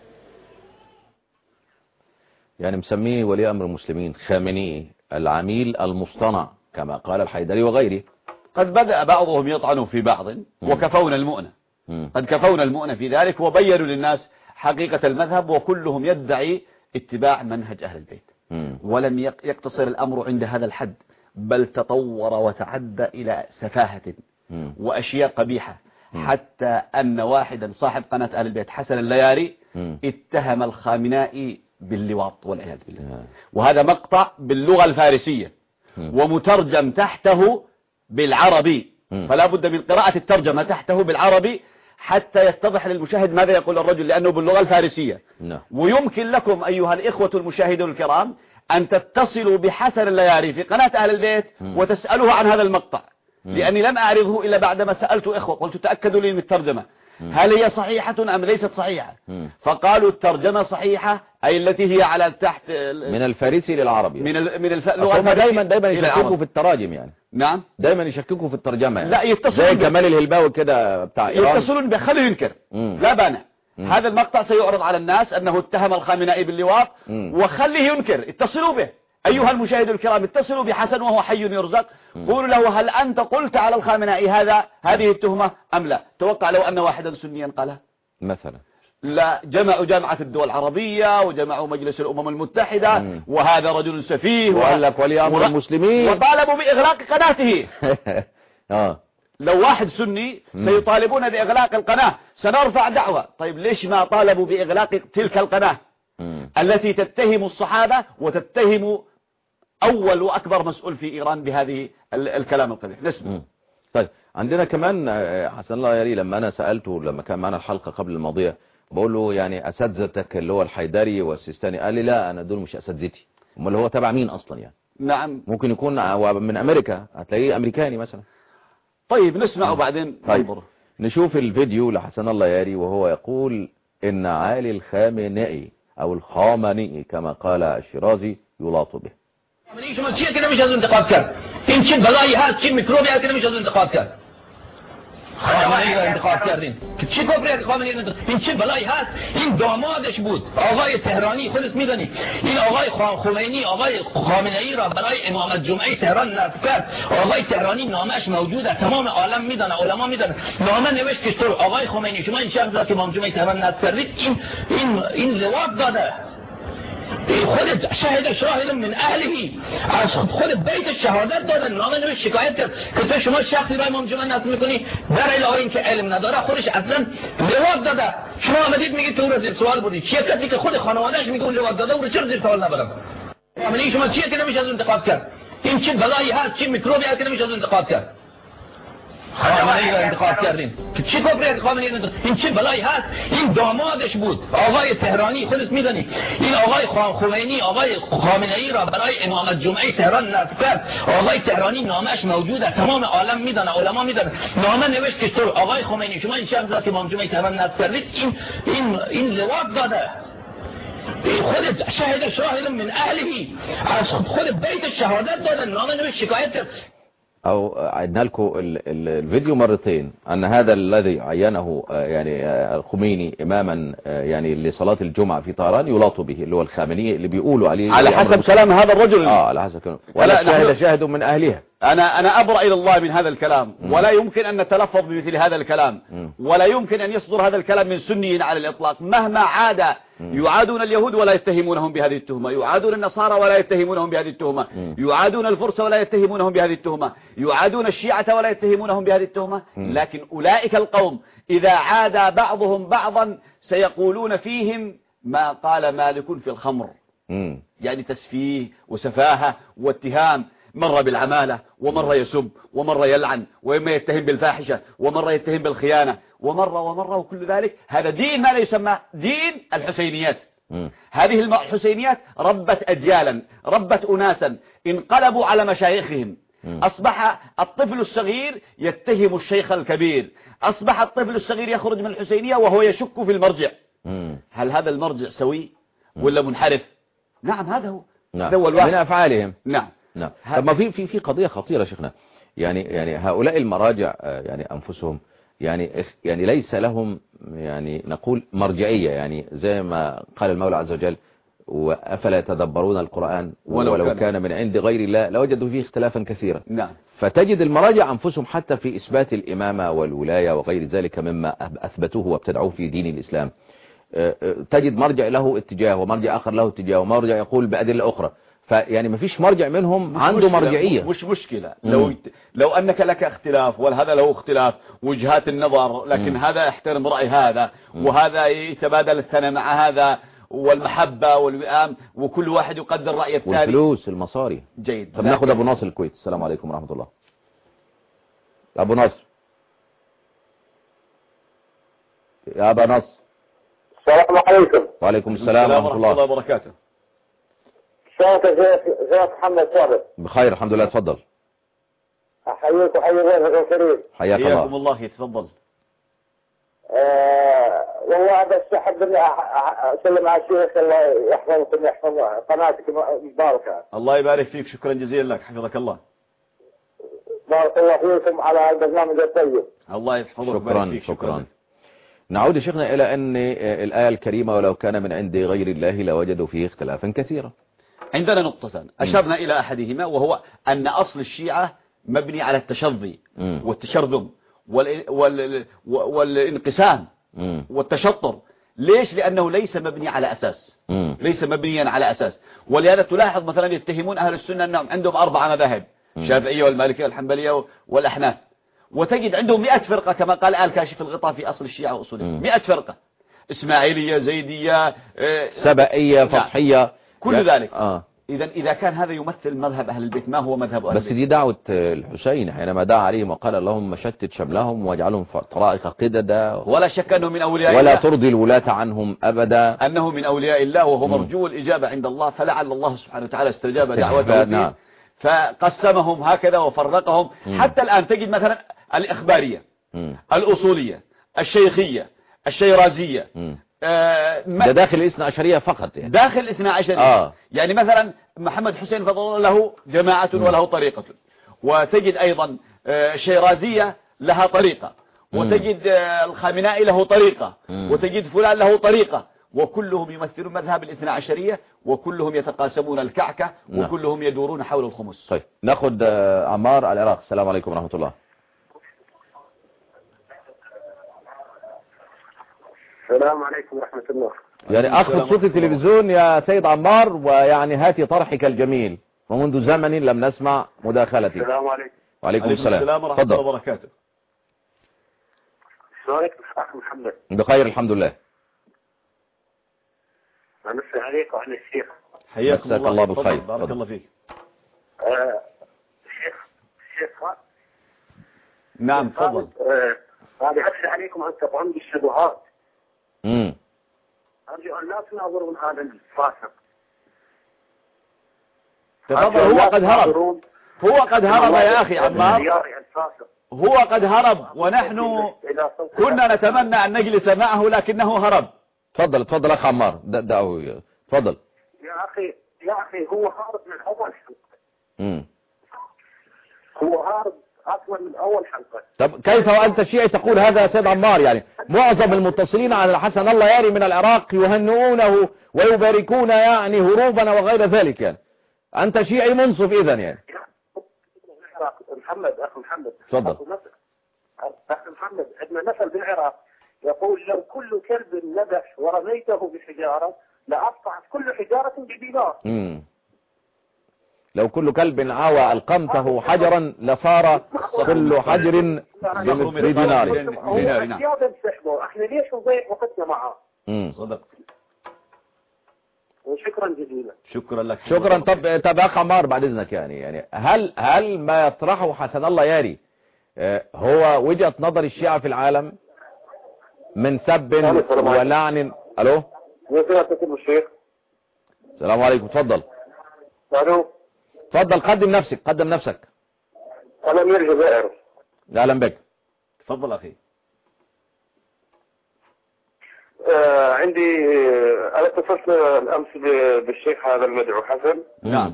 يعني مسميه ولي أمر المسلمين خامنئي العميل المصطنع كما قال الحيدري وغيره. قد بدأ بعضهم يطعنوا في بعض وكفونا المؤنة، قد كفونا المؤنة في ذلك وبينوا للناس حقيقة المذهب، وكلهم يدعي اتباع منهج أهل البيت. ولم يقتصر الأمر عند هذا الحد، بل تطور وتعدى إلى سفاهة وأشياء قبيحة، حتى أن واحدا صاحب قناة أهل البيت حسن اللياري اتهم الخامنائي باللواط والعياذ بالله. وهذا مقطع باللغة الفارسية ومترجم تحته بالعربي، فلا بد من قراءة الترجمة تحته بالعربي حتى يتضح للمشاهد ماذا يقول الرجل، لأنه باللغة الفارسية. ويمكن لكم أيها الإخوة المشاهدون الكرام أن تتصلوا بحسن اللياري في قناة أهل البيت وتسألوه عن هذا المقطع، لأني لم أعرضه إلا بعدما سألت إخوة قلت تأكدوا لي من الترجمة هل هي صحيحة أم ليست صحيحة؟ فقالوا الترجمة صحيحة، أي التي هي على تحت من الفارسي للعربي، من اللغة دايما يشككوا في التراجم يعني. نعم، دايما يشككوا في الترجمة يعني. لا يتصلون زي كمال الهلباوي كده بتاع إيران، يتصلون بخلوا ينكر لا بانع. هذا المقطع سيعرض على الناس أنه اتهم الخامنائي باللواط وخليه ينكر. اتصلوا به أيها المشاهد الكرام، اتصلوا بحسن وهو حي يرزق، قولوا له هل أنت قلت على الخامنائي هذه التهمة أم لا؟ توقع لو أن واحدا سنيا قالها مثلا. لا، جمعوا جامعة الدول العربية وجمعوا مجلس الأمم المتحدة وهذا رجل سفيه وقال لك ولي أمر المسلمين وطالبوا بإغلاق قناته. لو واحد سني سيطالبون بإغلاق القناة، سنرفع دعوة. طيب ليش ما طالبوا بإغلاق تلك القناة التي تتهم الصحابة وتتهم أول وأكبر مسؤول في إيران بهذه الكلام القبيح؟ نسمع. طيب عندنا كمان حسن الله يري، لما أنا سألته لما كان معنا الحلقة قبل الماضية بقول له يعني أساتذتك اللي هو الحيدري والسيستاني، قال لي لا أنا دول مش أساتذتي. امال هو تبع مين أصلا يعني؟ نعم، ممكن يكون من أمريكا، هتلاقيه أمريكاني مثلا. طيب نسمع وبعدين ننظر. نشوف الفيديو لحسن الله يري وهو يقول إن علي الخامنائي أو الخامنئي كما قال الشيرازي يلاط به. شما چیه که نمیشه از انتقاد کرد؟ این چه بلایی هست، چه میکروبی هست که نمیشه از انتقاد کرد؟ خامنه‌ای را انتقاد کردین که چی کفری خامنه‌ای را این چه بلایی هست؟ این دامادش بود آقای تهرانی، خودت میدونی این آقای خمینی آقای خامنه‌ای را برای امامت جمعه تهران نصب کرد. آقای تهرانی نامش موجوده، تمام عالم میدونه، علما میدونن، نامه نوشت که تو آقای خمینی شما این شخص را که امام جمعه تهران نصب کردید این لواط داده، خود شاهد من اهلهی، از خود بیت شهادت دادن، نامه نوشت شکایت کرد که تو شما شخصی را امام جمعه نصب میکنی، در علاوه این که علم نداره خودش اصلا لواط داده. شما آمدید میگید تو رو زیر سوال بردید، چیه کسی که خود خانواده‌اش میگه اون لواط داده، اون رو چرا زیر سوال نبرم؟ یعنی شما چیه که نمیشه از انتقاد کرد؟ این چه بلایی هست، چه میکروبی هست که نمیشه از انتقاد کرد؟ خامنه‌ای را انتقاد کردین که چی کفری خامنه‌ای را این چه بلایی هست؟ این دامادش بود آقای تهرانی، خودت میدونی این آقای خمینی آقای خامنه‌ای را برای امامت جمعه تهران نصب کرد. آقای تهرانی نامش موجوده، تمام عالم میدونه، علما میدونن، نامه نوشت که تو آقای خمینی شما این شخص را که امام جمعه تهران نصب کردید این لواط داده، خود شاهد من اهلهی، از خود بیت شهادت دادن، نامه نوشت شکایت کرد. أو عدنا لكم الفيديو مرتين أن هذا الذي عينه يعني الخميني إماما يعني لصلاة الجمعة في طهران يلاط به، اللي هو الخامنئي اللي بيقولوا عليه على حسب كلام هذا الرجل. على حسب كلام، ولا شاهد من أهلها. أنا أبرأ إلى الله من هذا الكلام، ولا يمكن أن نتلفظ بمثل هذا الكلام، ولا يمكن أن يصدر هذا الكلام من سني على الإطلاق. مهما عاد يعادون اليهود ولا يتهمونهم بهذه التهمة، يعادون النصارى ولا يتهمونهم بهذه التهمة، يعادون الفرس ولا يتهمونهم بهذه التهمة، يعادون الشيعة ولا يتهمونهم بهذه التهمة. لكن أولئك القوم إذا عاد بعضهم بعضا سيقولون فيهم ما قال مالك في الخمر، يعني تسفيه وسفاهة واتهام، مرة بالعمالة ومرة يسب ومرة يلعن وإما يتهم بالفاحشة ومرة يتهم بالخيانة ومرة وكل ذلك. هذا دين ما لا يسمى دين الحسينيات. هذه الحسينيات ربت أجيالا، ربت أناسا انقلبوا على مشايخهم. أصبح الطفل الصغير يتهم الشيخ الكبير، أصبح الطفل الصغير يخرج من الحسينية وهو يشك في المرجع. هل هذا المرجع سوي ولا منحرف؟ نعم هذا هو. نعم. من أفعالهم. نعم. نعم. طب ما في قضية خطيرة شيخنا، يعني هؤلاء المراجع يعني أنفسهم يعني ليس لهم يعني نقول مرجعية، يعني زي ما قال المولى عز وجل وأفلا يتدبرون القرآن ولو كان من عند غير الله لوجدوا فيه اختلافا كثيرا. نعم. فتجد المراجع أنفسهم حتى في إثبات الإمامة والولاية وغير ذلك مما أثبتوه وابتدعوه في دين الإسلام، تجد مرجع له اتجاه ومرجع آخر له اتجاه ومرجع يقول بأدلة أخرى، فيعني ما فيش مرجع منهم عنده مرجعية. مش مشكلة لو أنك لك اختلاف وهذا له اختلاف وجهات النظر، لكن هذا يحترم رأي هذا وهذا يتبادل الثناء مع هذا والمحبة والوئام وكل واحد يقدر رأي الثاني والفلوس المصاري. جيد. طب ناخد أبو ناصر الكويت. السلام عليكم ورحمة الله. أبو ناصر. يا أبا ناصر. السلام عليكم. وعليكم السلام ورحمة الله وبركاته. شلونك يا شيخ محمد صابر؟ بخير الحمد لله. تفضل. احييك وحيي ضيفك الكريم. حياك الله. حياكم الله. يتفضل. والله بس احب اني اسلم على الشيخ، الله يحفظكم ويحفظ قناتك المباركه. الله يبارك فيك، شكرا جزيلا لك، حفظك الله. بارك الله فيكم على البرنامج الطيب. الله يحفظك. شكرا. نعود يا شيخنا إلى أن الآية الكريمة ولو كان من عند غير الله لوجدوا فيه اختلافا كثيرا. عندنا نقطتان أشرنا إلى أحدهما وهو أن أصل الشيعة مبني على التشظي والتشرذم والانقسام والتشطر. ليش؟ لأنه ليس مبني على أساس، ليس مبنيا على أساس. ولهذا تلاحظ مثلا يتهمون أهل السنة أنهم عندهم 4 مذاهب، الشافعية والمالكية والحنبلية والأحناف، وتجد عندهم 100 فرقة كما قال آل كاشف الغطاء في أصل الشيعة وأصولهم. 100 فرقة، إسماعيلية، زيدية، سبائية، فصحية، كل ذلك. إذا كان هذا يمثل مذهب أهل البيت، ما هو مذهب أهل البيت؟ بس دي دعوة الحسين حينما دعا عليهم وقال اللهم شتت شملهم واجعلهم طرائق قددا، ولا شك أنه من أولياء الله، ولا ترضي الولاة عنهم أبدا، أنه من أولياء الله وهو مرجو الإجابة عند الله، فلعل الله سبحانه وتعالى استجاب دعوته. نعم. فقسمهم هكذا وفرقهم. حتى الآن تجد مثلا الإخبارية، الأصولية، الشيخية، الشيرازية، ده داخل الاثنى عشرية فقط يعني. داخل الاثنى عشرية. يعني مثلا محمد حسين فضل له جماعة وله طريقة، وتجد أيضا شيرازية لها طريقة، وتجد الخامنائي له طريقة، وتجد فلان له طريقة، وكلهم يمثلون مذهب الاثنى عشرية، وكلهم يتقاسمون الكعكة، وكلهم يدورون حول الخمس. طيب ناخد عمار على العراق. السلام عليكم ورحمة الله. السلام عليكم ورحمة الله. يعني أخذ صوت التلفزيون يا سيد عمار، ويعني هاتي طرحك الجميل، ومنذ زمن لم نسمع مداخلتك. السلام عليكم. وعليكم السلام ورحمة الله وبركاته. شلونك أخ محمد؟ بخير الحمد لله. أمسي عليك وعلى الشيخ. حياكم الله بالخير. بارك الله فيك. الشيخ نعم تفضل. هذه أخشى عليكم أن تقعون بالشبهات. أرجو أن لا تناظرون هذا الفاسق. تفضل. هو قد هرب، هو قد هرب يا أخي عمار، هو قد هرب، ونحن كنا نتمنى أن نجلس معه لكنه هرب. تفضل تفضل أخ عمار، دعوه تفضل. يا أخي هو هارب من أول حلقة. هو هارب أصلا من أول حلقة. طب كيف وأنت شيعي تقول هذا يا سيد عمار؟ يعني معظم المتصلين على حسن الله ياري من العراق يهنئونه ويباركون يعني هروبنا وغير ذلك، يعني أنت شيعي منصف إذن يعني. محمد أخ محمد تفضل. أخ محمد، عندنا مثل بالعراق يقول لو كل كلب نبح ورميته بحجارة لأقطعت كل حجارة بدينار. لو كل كلب عاوى ألقمته حجرا لصار كل حجر بدينار. زيادة نسحبه، احنا ليش نضيع وقتنا معه؟ صدقت. وشكرا جزيلا. شكرا لك. شكرا. طب أخ عمار بعد إذنك، يعني هل ما يطرحه حسن الله ياري هو وجهة نظر الشيعة في العالم من سب ولعن؟ ألو السلام عليكم. تفضل. ألو تفضل، قدم نفسك. أنا أمير جزائر. أهلا بك. تفضل أخي. عندي أنا اتصلت الأمس بالشيخ هذا المدعو حسن. نعم.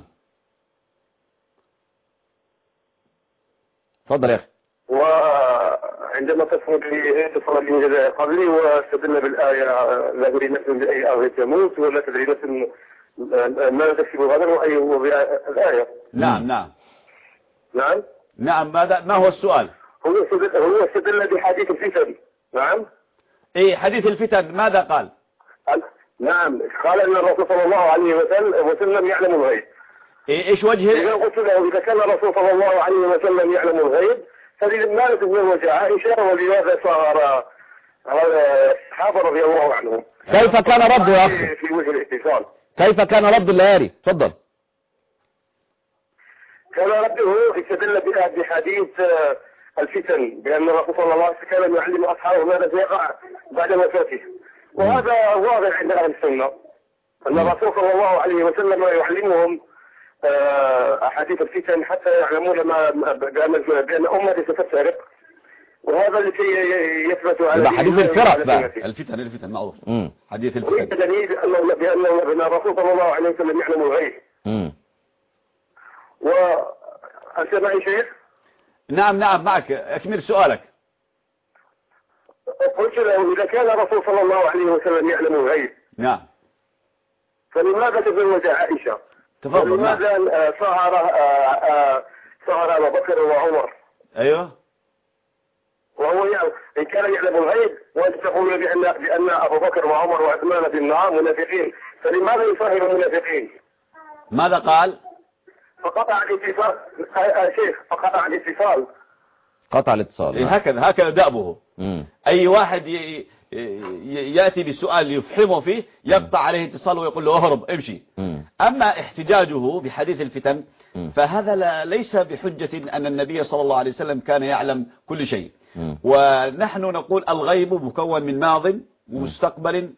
تفضل يا أخي. وعندما اتصل لي من الجزائر قبلي واستدل بالآية لا تدري نفس بأي أرض تموت ولا تدري نفس ما تكسب غدا وأي الآية. نعم نعم نعم نعم. ما هو السؤال؟ هو استدل بحديث الفتن. نعم. ايه حديث الفتن ماذا قال؟ نعم قال ان الرسول صلى الله عليه وسلم يعلم الغيب. ايش وجهه؟ اذا قلت له اذا كان الرسول صلى الله عليه وسلم يعلم الغيب فلماذا تزوج عائشه ولماذا صار الصحابه رضي الله عنهم؟ كيف كان رده يا اخي؟ في وجه الاتصال كيف كان رد اللياري؟ تفضل. كان رده استدل بحديث الفتن بأن الرسول صلى الله عليه وسلم كان يعلم أصحابه ماذا سيقع بعد وفاته، وهذا واضح عند أهل السنة أن الرسول صلى الله عليه وسلم يعلمهم أحاديث الفتن حتى يعلمون بأن أمتي ستفترق، وهذا الذي يثبت على حديث الفرق بقى. الفتن معروف. حديث الفتن وهي دليل بأن الرسول صلى الله عليه وسلم يعلم الغيب. وأنت معي شيخ؟ نعم نعم معك، أكمل سؤالك. قلت له إذا كان الرسول صلى الله عليه وسلم يعلم الغيب نعم فلماذا تزوج عائشة؟ تفضل. ولماذا سهر أبو بكر وعمر؟ أيوه. وهو إن كان يعلم الغيب وأنت تقول بأن أبو بكر وعمر وعثمان في النار منافقين، فلماذا يسهر المنافقين؟ ماذا قال؟ فقطع الاتصال شيخ، فقطع الاتصال. قطع الاتصال. هكذا دأبه. أي واحد يأتي بسؤال يفحمه فيه يقطع عليه اتصال ويقول له اهرب امشي. أما احتجاجه بحديث الفتن فهذا ليس بحجة أن النبي صلى الله عليه وسلم كان يعلم كل شيء. ونحن نقول الغيب مكون من ماض ومستقبل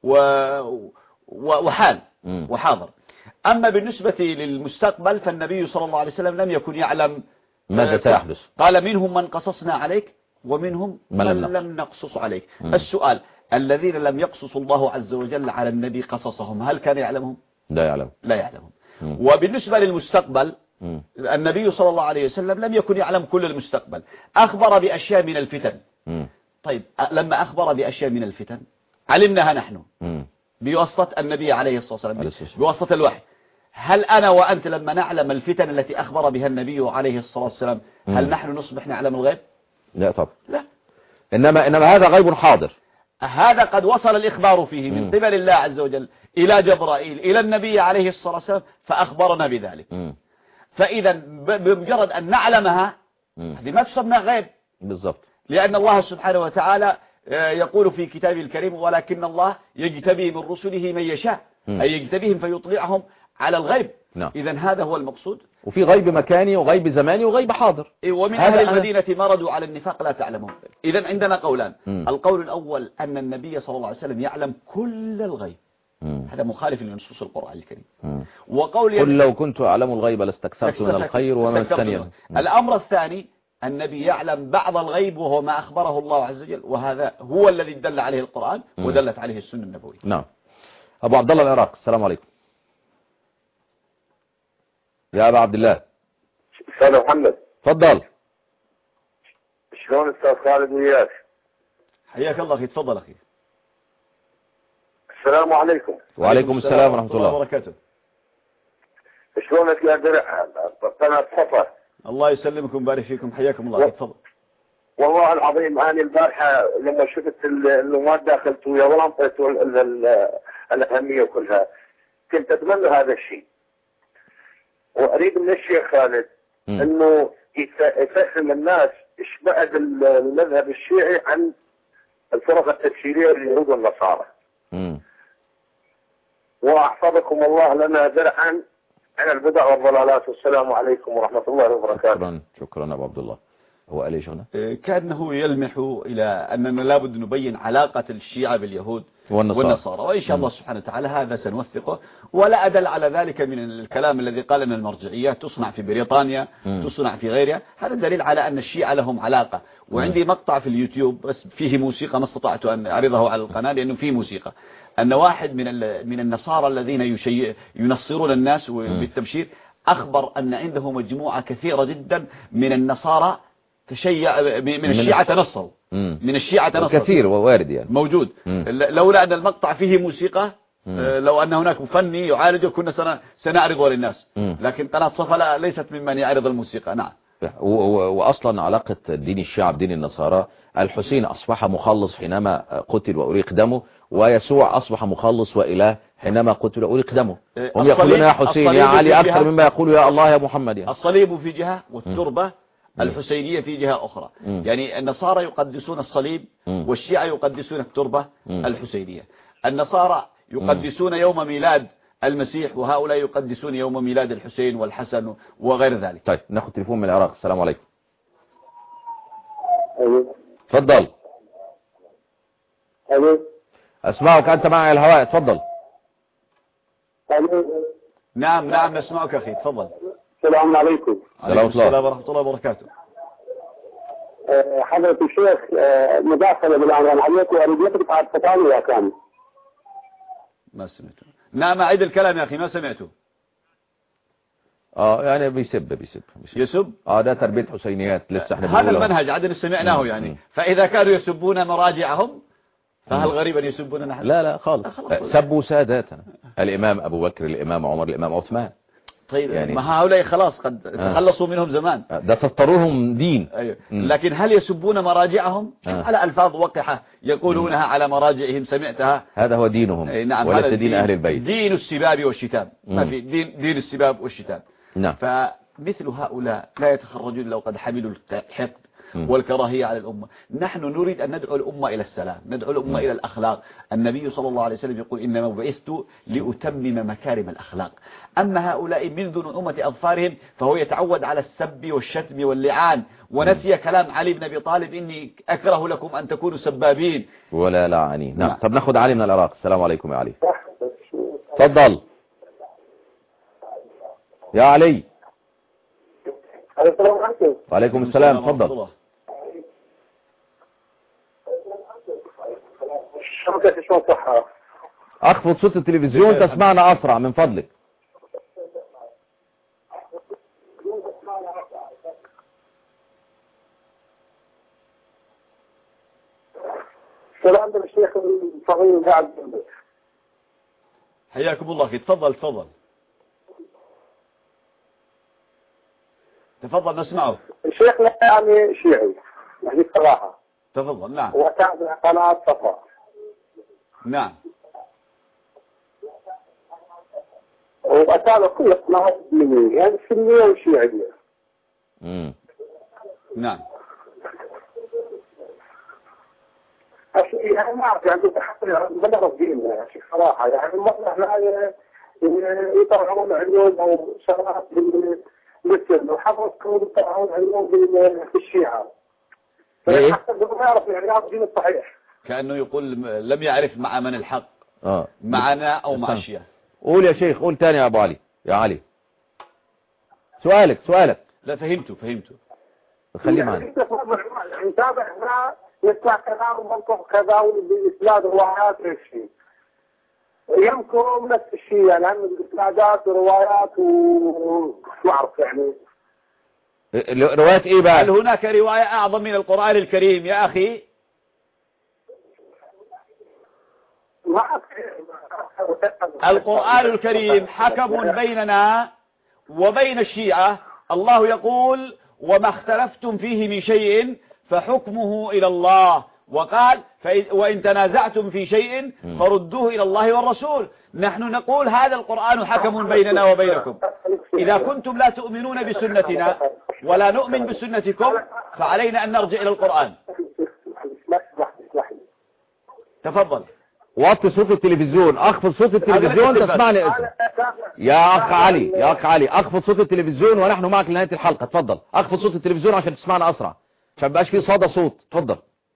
وحال وحاضر. أما بالنسبة للمستقبل فالنبي صلى الله عليه وسلم لم يكن يعلم ماذا سيحدث. قال منهم من قصصنا عليك ومنهم من لم نقصص عليك. السؤال الذين لم يقصص الله عز وجل على النبي قصصهم هل كان يعلمهم؟ لا يعلم. لا يعلمهم. وبالنسبة للمستقبل النبي صلى الله عليه وسلم لم يكن يعلم كل المستقبل، أخبر بأشياء من الفتن. طيب لما أخبر بأشياء من الفتن علمناها نحن بواسطة النبي عليه الصلاة والسلام، بواسطة الوحي. هل أنا وأنت لما نعلم الفتن التي أخبر بها النبي عليه الصلاة والسلام هل نحن نصبح نعلم الغيب؟ لا طبعا. لا. إنما هذا غيب حاضر. هذا قد وصل الإخبار فيه من قبل الله عز وجل إلى جبرائيل إلى النبي عليه الصلاة والسلام فأخبرنا بذلك. فإذا بمجرد أن نعلمها هذه ما تسمى غيب بالضبط، لأن الله سبحانه وتعالى يقول في كتابه الكريم ولكن الله يجتبي من رسله من يشاء، أي يجتبيهم فيطلعهم على الغيب. إذا هذا هو المقصود. وفي غيب مكاني وغيب زماني وغيب حاضر. ومن أهل المدينة مردوا على النفاق لا تعلمهم. إذا عندنا قولان. القول الأول أن النبي صلى الله عليه وسلم يعلم كل الغيب، هذا مخالف لنصوص القرآن الكريم. وقول قل لو كنت أعلم الغيب لاستكثرت من الخير وما مسني. الأمر الثاني النبي يعلم بعض الغيب وهو ما أخبره الله عز وجل، وهذا هو الذي دل عليه القرآن ودلت عليه السنة النبوية. نعم. أبو عبد الله العراق، السلام عليكم. يا أبا عبد الله. أستاذ محمد. تفضل. شلون أستاذ خالد وياك؟ حياك الله أخي، تفضل أخي. السلام عليكم. وعليكم السلام ورحمة الله وبركاته. شلونك يا درع قناة صفا؟ الله يسلمكم ويبارك فيكم، حياكم الله. تفضل. والله العظيم أنا البارحة لما شفت إنه ما دخلت ويا ولا انطيت الأهمية كلها كنت أتمنى هذا الشيء، وأريد من الشيخ خالد إنه يفهم الناس إيش بعد المذهب الشيعي عن الفرق التكفيرية اليهود والنصارى. وأحفظكم الله لنا درعا عن البدع والضلالات، والسلام عليكم ورحمة الله وبركاته. شكرا أبو عبد الله. هو قال ايش هنا؟ كأنه يلمح إلى أننا لابد نبين علاقة الشيعة باليهود والنصارى، وإن شاء الله سبحانه وتعالى هذا سنوثقه. ولا أدل على ذلك من الكلام الذي قال أن المرجعيات تصنع في بريطانيا تصنع في غيرها، هذا دليل على أن الشيعة لهم علاقة. وعندي مقطع في اليوتيوب بس فيه موسيقى ما استطعت أن أعرضه على القناة لأنه فيه موسيقى، أن واحد من النصارى الذين ينصرون الناس بالتبشير أخبر أن عنده مجموعة كثيرة جدا من النصارى تشيع من الشيعة تنصروا، من الشيعة تنصروا كثير ووارد يعني موجود. لولا أن المقطع فيه موسيقى لو أن هناك فني يعالجه كنا سنعرضه للناس، لكن قناة صفا ليست ممن يعرض الموسيقى. نعم. وأصلا علاقة دين الشيعة بدين النصارى، الحسين أصبح مخلص حينما قتل وأريق دمه، ويسوع أصبح مخلص وإله حينما قتل وأريق دمه. هم يقولون يا حسين يا علي أكثر مما يقول يا الله يا محمد يعني. الصليب في جهة والتربة الحسينية في جهة أخرى. يعني النصارى يقدسون الصليب والشيعة يقدسون التربة الحسينية. النصارى يقدسون يوم ميلاد المسيح وهؤلاء يقدسون يوم ميلاد الحسين والحسن وغير ذلك. طيب ناخذ تليفون من العراق. السلام عليكم. تفضل. أسمعك أنت معي الهواء، تفضل. نعم نسمعك أخي، تفضل. السلام عليكم. السلام ورحمة الله وبركاته. حضرة الشيخ مداخلة بالعنوان عليك وأريد يطرق على الفتاوى يا كامل. ما سمعته. نعم أعيد الكلام يا أخي، ما سمعته. يعني بيسب يسب. ده تربية حسينيات لسه احنا هذا المنهج عادنا سمعناه يعني. فإذا كانوا يسبون مراجعهم فهل غريب أن يسبون نحن؟ لا خالص. سبوا ساداتنا، الإمام أبو بكر، الإمام عمر، الإمام عثمان. طيب يعني ما هؤلاء خلاص قد تخلصوا منهم زمان. ده تضطرهم دين. أيوه. لكن هل يسبون مراجعهم؟ على ألفاظ وقحة يقولونها على مراجعهم سمعتها. هذا هو دينهم. نعم. وليس دين أهل البيت. دين السباب والشتام. ما في دين السباب والشتام. نعم. فمثل هؤلاء لا يتخرجون لو قد حملوا الحقد والكراهية على الأمة. نحن نريد أن ندعو الأمة إلى السلام، ندعو الأمة إلى الأخلاق. النبي صلى الله عليه وسلم يقول إنما بعثت لأتمم مكارم الأخلاق. أما هؤلاء منذ نعومة أظفارهم فهو يتعود على السب والشتم واللعان، ونسي كلام علي بن أبي طالب إني أكره لكم أن تكونوا سبابين ولا لعانين. نعم. طب ناخذ علي من العراق. السلام عليكم يا علي. تفضل يا علي. السلام عليكم. وعليكم السلام. تفضل. الشبكة شلون صحها؟ اخفض صوت التلفزيون تسمعنا اسرع من فضلك. السلام عليكم الشيخ الصغير قاعد جنبك. حياكم الله أخي، تفضل تفضل تفضل نسمعه. شيخنا يعني شيعي يعني صراحة. تفضل. نعم. وتابع قناة صفا. نعم. وأتابع كل القنوات الدينية يعني سنية وشيعية. نعم. يعني ما أعرف يعني تحقق بلغ الدين يا شيخ صراحة يعني المصلحة لا يطلعون علوم أو شغلات بالمثل وحفظكم يطلعون علوم بالشيعة. فحتى ما يعرف يعني الدين الصحيح. كأنه يقول لم يعرف مع من الحق. معنا أو مع الشيعة. قول يا شيخ، قول تاني يا أبو علي. يا علي سؤالك. لا فهمته خليه معنا. نتابع نسمع كلام ومنطق كذا والإسناد روايات شيء يمكن نفس الشيء يعني عن الإسنادات وروايات وما أعرف يعني. روايات إيه بقى؟ هل هناك رواية أعظم من القرآن الكريم يا أخي؟ القرآن الكريم حكم بيننا وبين الشيعة. الله يقول وما اختلفتم فيه من شيء فحكمه إلى الله، وقال وإن تنازعتم في شيء فردوه إلى الله والرسول. نحن نقول هذا القرآن حكم بيننا وبينكم. إذا كنتم لا تؤمنون بسنتنا ولا نؤمن بسنتكم فعلينا أن نرجع إلى القرآن. تفضل. وطي صوت التلفزيون، اخفض صوت التلفزيون تسمعني. يا اخ علي اخفض صوت التلفزيون ونحن معك لنهاية الحلقة. تفضل اخفض صوت التلفزيون عشان تسمعنا اسرع، عشان مبقاش فيه صدى صوت. تفضل.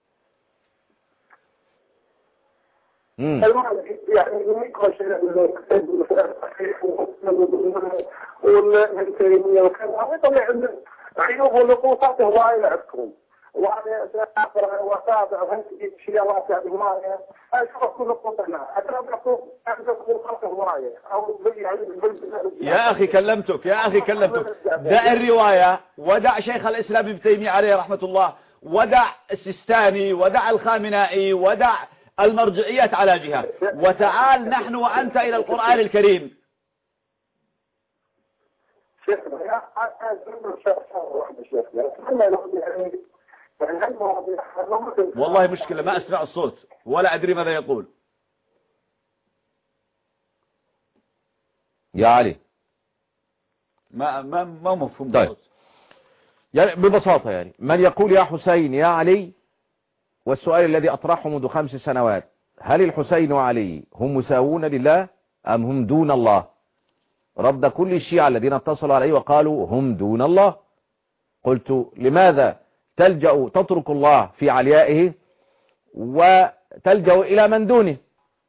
عيوب ونقوصات هواية عندكم وأنا أقرأ وأتابع وهنتي شيء الله يعني هواية أشوف كل نقطنا أتابع هواية أو يا أخي كلمتك دع الرواية ودع شيخ الإسلام ابن تيمية عليه رحمة الله، ودع السيستاني، ودع الخامنائي، ودع المرجعيات على جهة، وتعال نحن وأنت إلى القرآن الكريم. والله مشكلة ما أسمع الصوت ولا أدري ماذا يقول. يا علي ما مفهوم. طيب يعني ببساطة يعني من يقول يا حسين يا علي، والسؤال الذي أطرحه منذ 5 سنوات، هل الحسين وعلي هم مساوون لله أم هم دون الله؟ رد كل الشيعة الذين اتصلوا عليه وقالوا هم دون الله. قلت لماذا تترك الله في عليائه وتلجأ إلى من دونه؟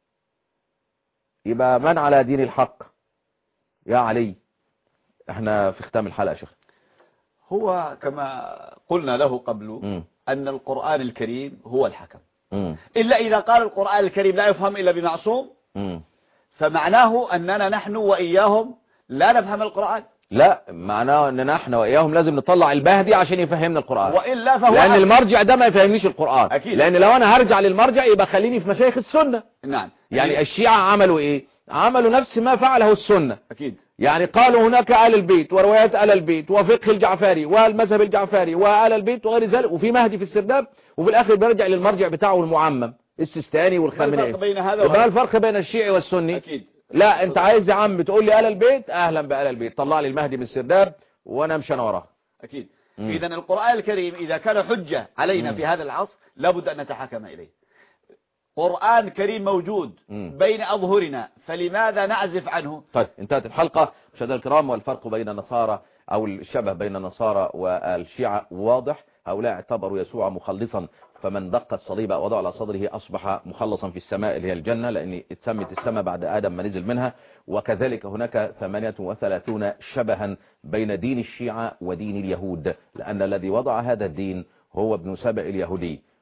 يبقى من على دين الحق يا علي؟ احنا في ختام الحلقة شيخ. هو كما قلنا له قبل أن القرآن الكريم هو الحكم، إلا إذا قال القرآن الكريم لا يفهم إلا بمعصوم فمعناه أننا نحن وإياهم لا نفهم القرآن. لا، معناه أن نحن وإياهم لازم نطلع المهدي عشان يفهمنا القرآن، وإلا فهو لأن المرجع ده ما يفهمنيش القرآن أكيد. لأن لو أنا هرجع للمرجع يبقى خليني في مشايخ السنة. نعم. يعني الشيعة عملوا إيه؟ عملوا نفس ما فعله السنة. أكيد. يعني قالوا هناك آل البيت وروايات آل البيت وفقه الجعفري والمذهب الجعفري وآل البيت وغير ذلك، وفي مهدي في السرداب، وفي الآخر بيرجع للمرجع بتاعه المعمم السيستاني والخامنائي. يبقى الفرق بين الشيعي والسني. أكيد. لا انت عايز يا عم بتقول لي آل البيت، اهلا بآل البيت، طلع لي المهدي من السرداب وانا امشي انا وراه. اكيد. اذا القرآن الكريم اذا كان حجة علينا في هذا العصر لابد ان نتحكم اليه. قرآن كريم موجود بين اظهرنا، فلماذا نعزف عنه؟ طيب انتهت الحلقة مشاهدينا الكرام، والفرق بين النصارى او الشبه بين النصارى والشيعة واضح. هؤلاء اعتبروا يسوع مخلصا، فمن دق الصليب وضع على صدره أصبح مخلصا في السماء اللي هي الجنة، لأن اتسمت السماء بعد آدم ما نزل منها. وكذلك هناك 38 شبها بين دين الشيعة ودين اليهود، لأن الذي وضع هذا الدين هو ابن سبع اليهودي،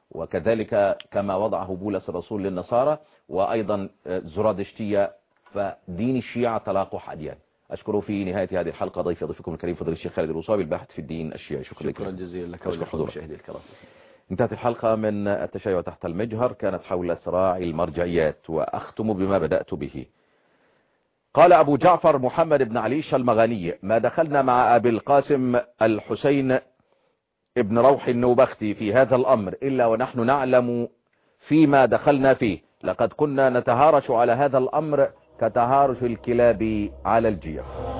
وكذلك كما وضعه بولس الرسول للنصارى، وأيضا زرادشتية. فدين الشيعة تلاقح أديان. أشكر في نهاية هذه الحلقة ضيفكم الكريم فضل الشيخ خالد الوصابي الباحث في الدين الشيعي. شكرا جزيلا لك ولمشاهدي الكرام. انتهت الحلقة من التشيع تحت المجهر، كانت حول صراع المرجعيات، وأختم بما بدأت به. قال أبو جعفر محمد بن علي الشلمغاني: ما دخلنا مع أبي القاسم الحسين ابن روح النوبختي في هذا الأمر إلا ونحن نعلم فيما دخلنا فيه، لقد كنا نتهارش على هذا الأمر كتهارش الكلاب على الجير.